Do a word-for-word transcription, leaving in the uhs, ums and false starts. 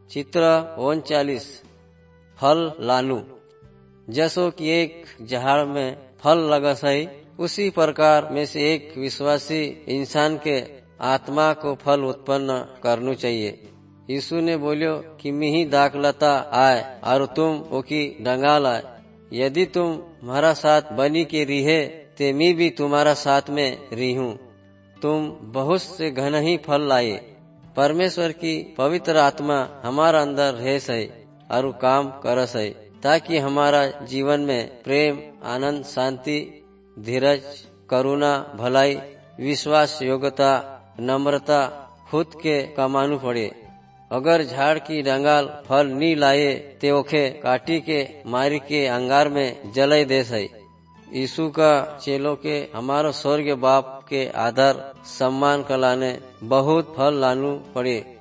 चित्र उनचालीस फल लानु। जैसो कि एक झाड़ में फल लगस है, उसी प्रकार में से एक विश्वासी इंसान के आत्मा को फल उत्पन्न करना चाहिए। यीशु ने बोलियो कि मिही दाखलता आए और तुम ओकी डंगाल आए। यदि तुम हमारा साथ बनी के रिहे ते मैं भी तुम्हारा साथ में रिहूं। तुम बहुत से घन ही फल लाए। परमेश्वर की पवित्र आत्मा हमारा अंदर रह है और काम करस है, ताकि हमारा जीवन में प्रेम, आनंद, शांति, धीरज, करुणा, भलाई, विश्वास, योग्यता, नम्रता खुद के कमानु पड़े। अगर झाड़ की डंगाल फल नी लाए ते ओखे काटी के मारी के अंगार में जलाई देस है। यीशु का चेलों के हमारो स्वर्गीय बाप के आदर सम्मान कलाने बहुत फल लानू पड़े।